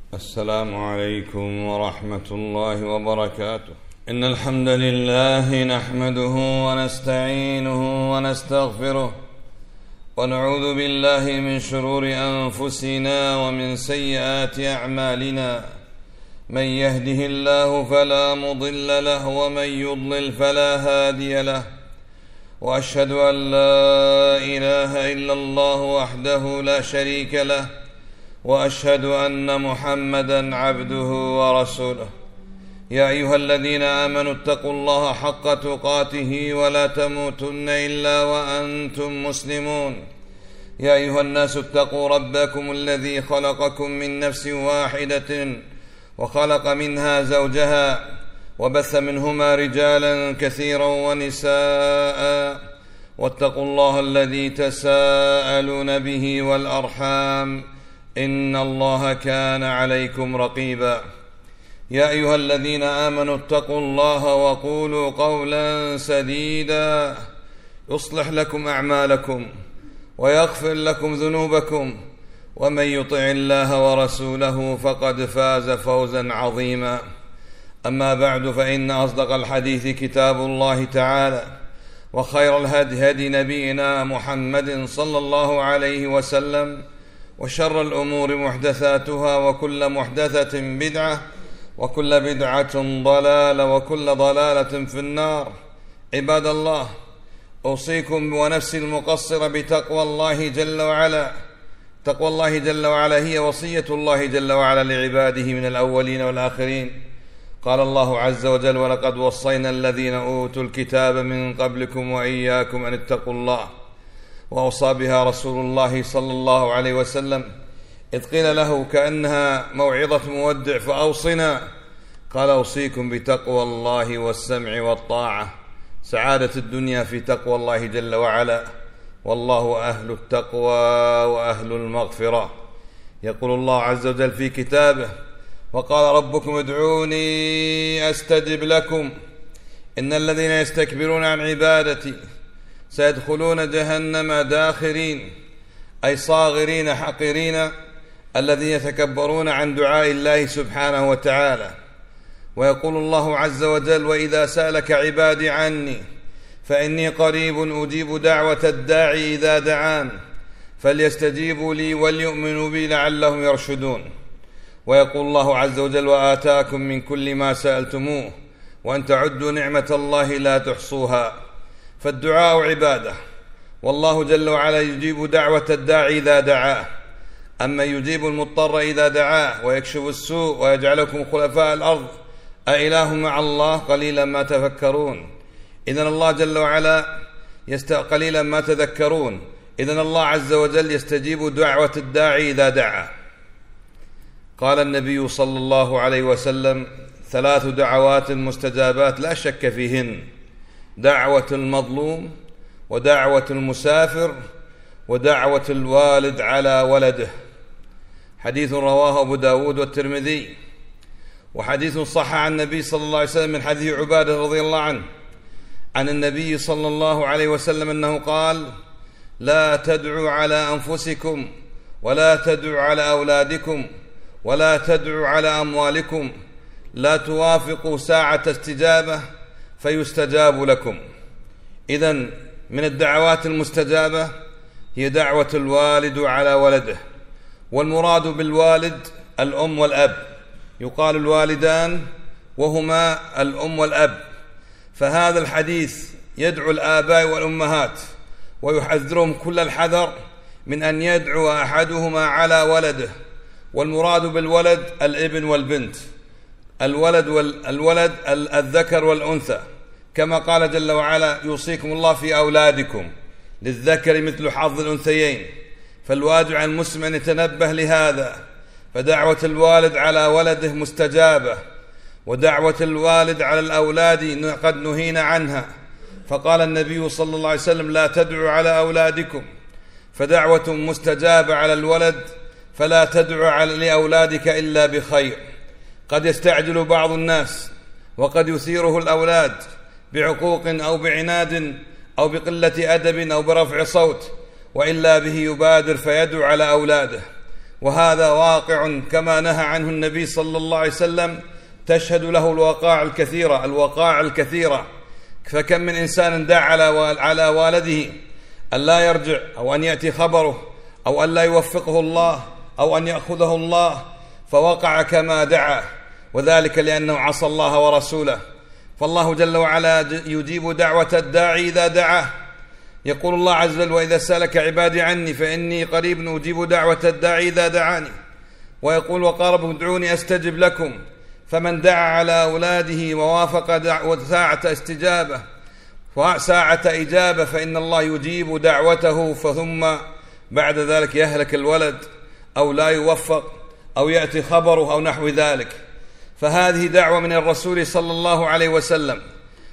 السلام عليكم ورحمة الله وبركاته. إن الحمد لله نحمده ونستعينه ونستغفره ونعوذ بالله من شرور أنفسنا ومن سيئات أعمالنا. من يهده الله فلا مضل له ومن يضلل فلا هادي له، وأشهد أن لا إله إلا الله وحده لا شريك له، وأشهد أن محمدًا عبده ورسوله. يا أيها الذين آمنوا اتقوا الله حق تقاته ولا تموتن إلا وأنتم مسلمون. يا أيها الناس اتقوا ربكم الذي خلقكم من نفس واحدة وخلق منها زوجها وبث منهما رجالا كثيرا ونساء، واتقوا الله الذي تساءلون به والأرحام إن الله كان عليكم رقيبا. يا أيها الذين آمنوا اتقوا الله وقولوا قولا سديدا يصلح لكم أعمالكم ويغفر لكم ذنوبكم، ومن يطع الله ورسوله فقد فاز فوزا عظيما. أما بعد، فإن أصدق الحديث كتاب الله تعالى، وخير الهدي هدي نبينا محمد صلى الله عليه وسلم، وشر الأمور محدثاتها، وكل محدثة بدعة، وكل بدعة ضلالة، وكل ضلالة في النار. عباد الله، أوصيكم ونفسي المقصرة بتقوى الله جل وعلا. تقوى الله جل وعلا هي وصية الله جل وعلا لعباده من الأولين والآخرين. قال الله عز وجل: ولقد وصينا الذين أوتوا الكتاب من قبلكم وإياكم أن اتقوا الله. وأوصى بها رسول الله صلى الله عليه وسلم إذ قيل له كأنها موعظة مودع: فأوصنا. قال: أوصيكم بتقوى الله والسمع والطاعة. سعادة الدنيا في تقوى الله جل وعلا، والله أهل التقوى وأهل المغفرة. يقول الله عز وجل في كتابه: وقال ربكم ادعوني أستجب لكم إن الذين يستكبرون عن عبادتي سيدخلون جهنم داخرين، أي صاغرين حقيرين، الذين يتكبرون عن دعاء الله سبحانه وتعالى. ويقول الله عز وجل: وإذا سألك عبادي عني فإني قريب أجيب دعوة الداعي إذا دعان فليستجيبوا لي وليؤمنوا بي لعلهم يرشدون. ويقول الله عز وجل: وآتاكم من كل ما سألتموه وأن تعدوا نعمة الله لا تحصوها. فالدعاء عبادة، والله جل وعلا يجيب دعوة الداعي إذا دعاه. أما يجيب المضطر إذا دعاه ويكشف السوء ويجعلكم خلفاء الأرض أإله مع الله قليلا ما تفكرون. إذن الله جل وعلا قليلا ما تذكرون. إذن الله عز وجل يستجيب دعوة الداعي إذا دعا. قال النبي صلى الله عليه وسلم: 3 دعوات مستجابات لا شك فيهن: دعوة المظلوم، ودعوة المسافر، ودعوة الوالد على ولده. حديث رواه أبو داود والترمذي، وحديث صح عن النبي صلى الله عليه وسلم من حديث عبادة رضي الله عنه عن النبي صلى الله عليه وسلم أنه قال: لا تدعوا على أنفسكم، ولا تدعوا على أولادكم، ولا تدعوا على أموالكم، لا توافقوا ساعة استجابة فيستجاب لكم. إذن من الدعوات المستجابة هي دعوة الوالد على ولده، والمراد بالوالد الأم والأب. يقال الوالدان وهما الأم والأب. فهذا الحديث يدعو الآباء والأمهات ويحذرهم كل الحذر من أن يدعو أحدهما على ولده. والمراد بالولد الابن والبنت، الولد الذكر والأنثى، كما قال جل وعلا: يوصيكم الله في أولادكم للذكر مثل حظ الأنثيين. فالواجب على المسلم أن يتنبه لهذا. فدعوة الوالد على ولده مستجابة، ودعوة الوالد على الأولاد قد نهينا عنها. فقال النبي صلى الله عليه وسلم: لا تدعوا على أولادكم. فدعوة مستجابة على الولد، فلا تدعو لأولادك إلا بخير. قد يستعجل بعض الناس وقد يثيره الأولاد بعقوق أو بعناد أو بقلة أدب أو برفع صوت، وإلا به يبادر فيدعو على أولاده. وهذا واقع كما نهى عنه النبي صلى الله عليه وسلم، تشهد له الوقائع الكثيرة. فكم من إنسان دعا على والده أن لا يرجع، أو أن يأتي خبره، أو أن لا يوفقه الله، أو أن يأخذه الله، فوقع كما دعا، وذلك لأنه عصى الله ورسوله. فالله جل وعلا يجيب دعوة الداعي إذا دعاه. يقول الله عز وجل: وإذا سألك عبادي عني فإني قريب أجيب دعوة الداعي إذا دعاني. ويقول: وقاربوا ادعوني أستجب لكم. فمن دعا على أولاده ووافق ساعة إجابة فإن الله يجيب دعوته، ثم بعد ذلك يهلك الولد أو لا يوفق أو يأتي خبره أو نحو ذلك. فهذه دعوة من الرسول صلى الله عليه وسلم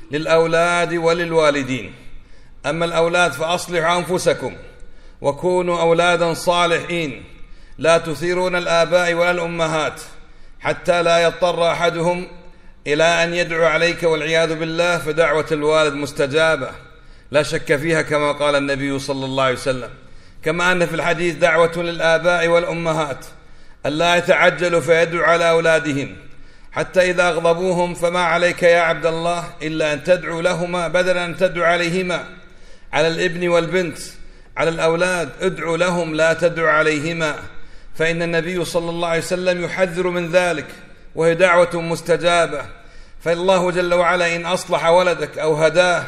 للأولاد وللوالدين. أما الأولاد فأصلحوا أنفسكم وكونوا أولادا صالحين، لا تثيرون الآباء ولا الأمهات حتى لا يضطر أحدهم إلى أن يدعو عليك والعياذ بالله. فدعوة الوالد مستجابة لا شك فيها كما قال النبي صلى الله عليه وسلم. كما أن في الحديث دعوة للآباء والأمهات ألا يتعجلوا فيدعوا على أولادهم حتى إذا أغضبوهم فما عليك يا عبد الله إلا أن تدعو لهما بدلا أن تدعو عليهما. على الابن والبنت، على الأولاد ادعو لهم لا تدعو عليهما، فإن النبي صلى الله عليه وسلم يحذر من ذلك، وهي دعوة مستجابة. فالله جل وعلا إن أصلح ولدك أو هداه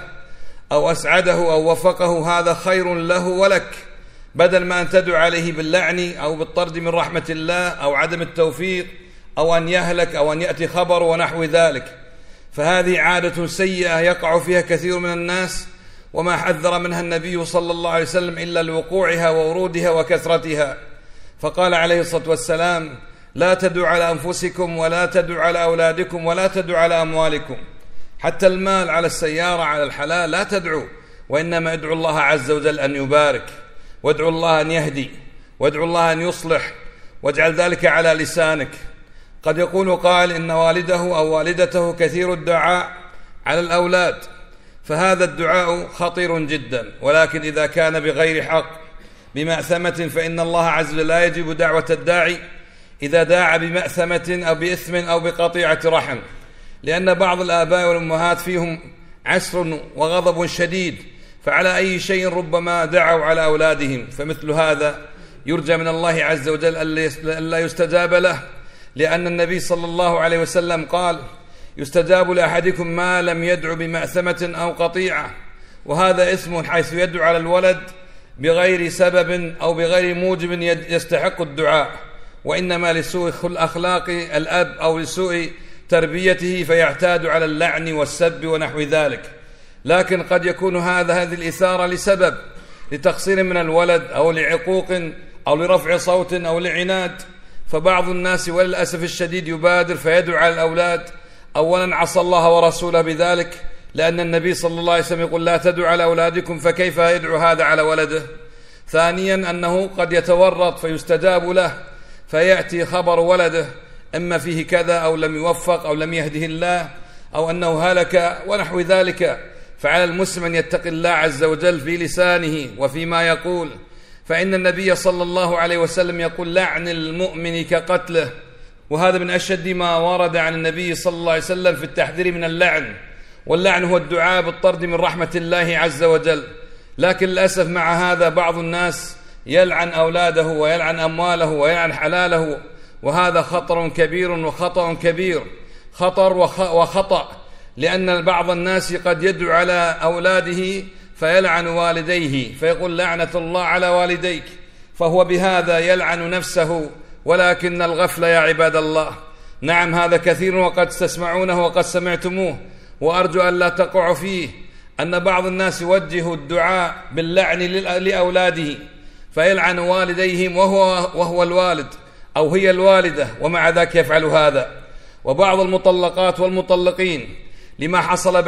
أو أسعده أو وفقه هذا خير له ولك، بدل ما أن تدعو عليه باللعن أو بالطرد من رحمة الله أو عدم التوفيق أو أن يهلك أو أن يأتي خبر ونحو ذلك. فهذه عادة سيئة يقع فيها كثير من الناس، وما حذر منها النبي صلى الله عليه وسلم إلا لوقوعها وورودها وكثرتها. فقال عليه الصلاة والسلام: لا تدعوا على أنفسكم ولا تدعوا على أولادكم ولا تدعوا على أموالكم. حتى المال على السيارة على الحلال لا تدعوا، وإنما ادعوا الله عز وجل أن يبارك، وادعوا الله أن يهدي، وادعوا الله أن يصلح، واجعل ذلك على لسانك. قد يقول قائل إن والده أو والدته كثير الدعاء على الأولاد، فهذا الدعاء خطير جدا، ولكن إذا كان بغير حق بمأثمة فإن الله عز وجل لا يجيب دعوة الداعي إذا داعى بمأثمة أو بإثم أو بقطيعة رحم، لأن بعض الآباء والأمهات فيهم عسر وغضب شديد، فعلى أي شيء ربما دعوا على أولادهم. فمثل هذا يرجى من الله عز وجل أن لا يستجاب له، لأن النبي صلى الله عليه وسلم قال: يستجاب لأحدكم ما لم يدعو بمأثمة أو قطيعة. وهذا اسم حيث يدعو على الولد بغير سبب أو بغير موجب يستحق الدعاء، وإنما لسوء أخلاق الأب أو لسوء تربيته فيعتاد على اللعن والسب ونحو ذلك. لكن قد يكون هذه الإثارة لسبب، لتقصير من الولد أو لعقوق أو لرفع صوت أو لعناد. فبعض الناس وللأسف الشديد يبادر فيدعو على الأولاد. أولا عصى الله ورسوله بذلك، لأن النبي صلى الله عليه وسلم يقول: لا تدعو على أولادكم، فكيف يدعو هذا على ولده؟ ثانيا أنه قد يتورط فيستجاب له، فيأتي خبر ولده إما فيه كذا أو لم يوفق أو لم يهده الله أو أنه هلك ونحو ذلك. فعلى المسلم أن يتقي الله عز وجل في لسانه وفيما يقول، فإن النبي صلى الله عليه وسلم يقول: لعن المؤمن كقتله. وهذا من أشد ما ورد عن النبي صلى الله عليه وسلم في التحذير من اللعن. واللعن هو الدعاء بالطرد من رحمة الله عز وجل. لكن للأسف مع هذا بعض الناس يلعن أولاده ويلعن أمواله ويلعن حلاله، وهذا خطر كبير وخطأ كبير، خطر وخطأ، لأن بعض الناس قد يدعو على أولاده فيلعن والديه، فيقول: لعنة الله على والديك، فهو بهذا يلعن نفسه. ولكن الغفلة يا عباد الله، نعم هذا كثير وقد تسمعونه وقد سمعتموه، وأرجو أن لا تقع فيه، أن بعض الناس يوجه الدعاء باللعن لأولاده، فيلعن والديهم وهو الوالد أو هي الوالدة، ومع ذلك يفعل هذا. وبعض المطلقات والمطلقين لما حصل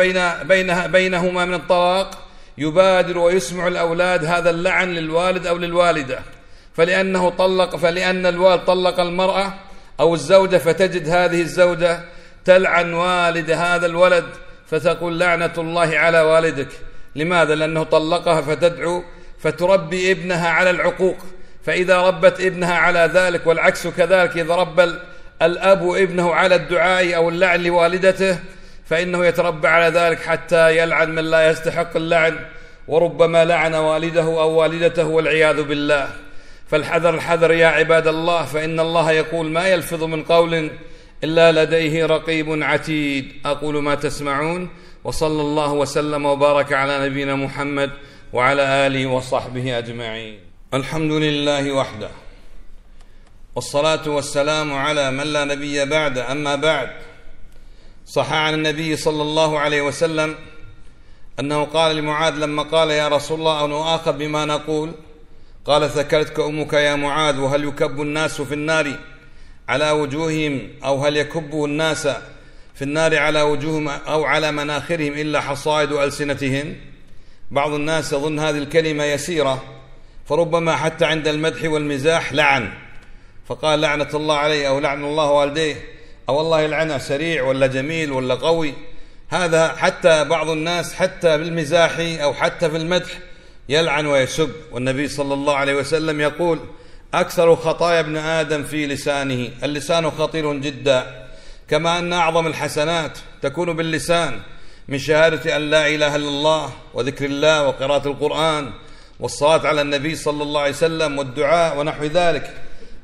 بينهما من الطلاق يبادر ويسمع الأولاد هذا اللعن للوالد أو للوالدة، فلأن الوالد طلق المرأة أو الزوجة، فتجد هذه الزوجة تلعن والد هذا الولد فتقول: لعنة الله على والدك. لماذا؟ لأنه طلقها فتدعو فتربي ابنها على العقوق، فإذا ربت ابنها على ذلك، والعكس كذلك، إذا ربى الأب ابنه على الدعاء أو اللعن لوالدته فإنه يتربى على ذلك حتى يلعن من لا يستحق اللعن، وربما لعن والده أو والدته والعياذ بالله. فالحذر الحذر يا عباد الله، فإن الله يقول: ما يلفظ من قول إلا لديه رقيب عتيد. أقول ما تسمعون، وصلى الله وسلم وبارك على نبينا محمد وعلى آله وصحبه أجمعين. الحمد لله وحده، والصلاة والسلام على من لا نبي بعد. أما بعد، صح عن النبي صلى الله عليه وسلم أنه قال لمعاذ لما قال: يا رسول الله، أن أؤاخذ بما نقول؟ قال: ثكلتك أمك يا معاذ، وهل يكب الناس في النار على وجوههم، أو هل يكب الناس في النار على وجوههم أو على مناخرهم إلا حصائد ألسنتهم؟ بعض الناس يظن هذه الكلمة يسيرة، فربما حتى عند المدح والمزاح لعن، فقال: لعنة الله عليه، أو لعن الله والديه، أو والله يلعنه سريع ولا جميل ولا قوي. هذا حتى بعض الناس حتى بالمزاح أو حتى في المدح يلعن ويسب. والنبي صلى الله عليه وسلم يقول: أكثر خطايا ابن آدم في لسانه. اللسان خطير جدا، كما أن أعظم الحسنات تكون باللسان من شهادة أن لا إله إلا الله وذكر الله وقراءة القرآن والصلاة على النبي صلى الله عليه وسلم والدعاء ونحو ذلك.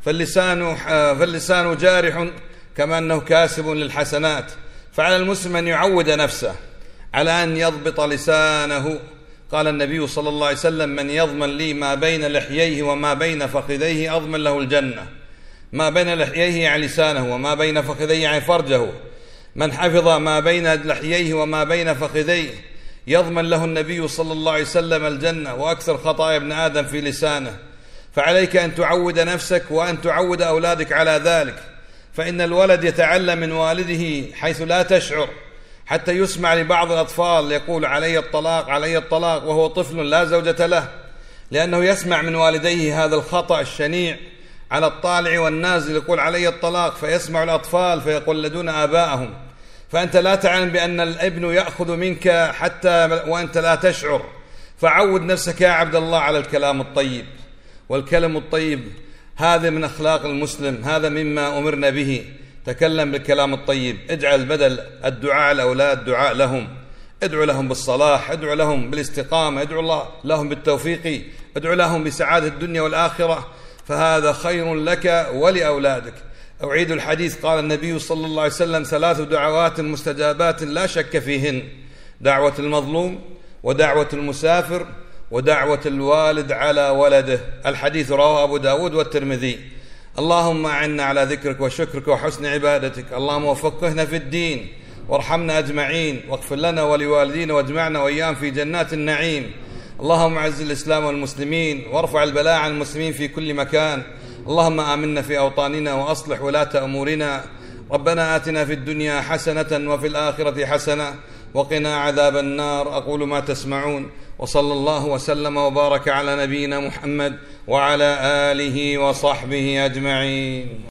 فاللسان جارح كما أنه كاسب للحسنات. فعلى المسلم أن يعود نفسه على أن يضبط لسانه. قال النبي صلى الله عليه وسلم: من يضمن لي ما بين لحييه وما بين فخذيه أضمن له الجنة. ما بين لحييه يعني لسانه، وما بين فخذيه يعني فرجه. من حفظ ما بين لحييه وما بين فخذيه يضمن له النبي صلى الله عليه وسلم الجنة. وأكثر خطايا ابن آدم في لسانه. فعليك أن تعود نفسك وأن تعود أولادك على ذلك، فإن الولد يتعلم من والده حيث لا تشعر، حتى يسمع لبعض الأطفال يقول: علي الطلاق علي الطلاق، وهو طفل لا زوجة له، لأنه يسمع من والديه هذا الخطأ الشنيع على الطالع والنازل، يقول: علي الطلاق، فيسمع الأطفال فيقلدون آباءهم. فأنت لا تعلم بأن الابن يأخذ منك حتى وأنت لا تشعر. فعود نفسك يا عبد الله على الكلام الطيب، والكلام الطيب هذا من أخلاق المسلم، هذا مما أمرنا به. تكلم بالكلام الطيب، اجعل بدل الدعاء الأولاد دعاء لهم، ادعو لهم بالصلاح، ادعو لهم بالاستقامة، ادعو الله لهم بالتوفيق، ادعو لهم بسعادة الدنيا والآخرة، فهذا خير لك ولأولادك. أعيد الحديث، قال النبي صلى الله عليه وسلم: 3 دعوات مستجابات لا شك فيهن: دعوة المظلوم، ودعوة المسافر، ودعوة الوالد على ولده. الحديث رواه أبو داود والترمذي. اللهم أعنا على ذكرك وشكرك وحسن عبادتك. اللهم وفقهنا في الدين، وارحمنا أجمعين، واغفر لنا ولوالدينا، واجمعنا وإياهم في جنات النعيم. اللهم أعز الإسلام والمسلمين، وارفع البلاء عن المسلمين في كل مكان. اللهم آمنا في أوطاننا، وأصلح ولاة أمورنا. ربنا آتنا في الدنيا حسنة وفي الآخرة حسنة وقنا عذاب النار. أقول ما تسمعون، وصلى الله وسلم وبارك على نبينا محمد وعلى آله وصحبه أجمعين.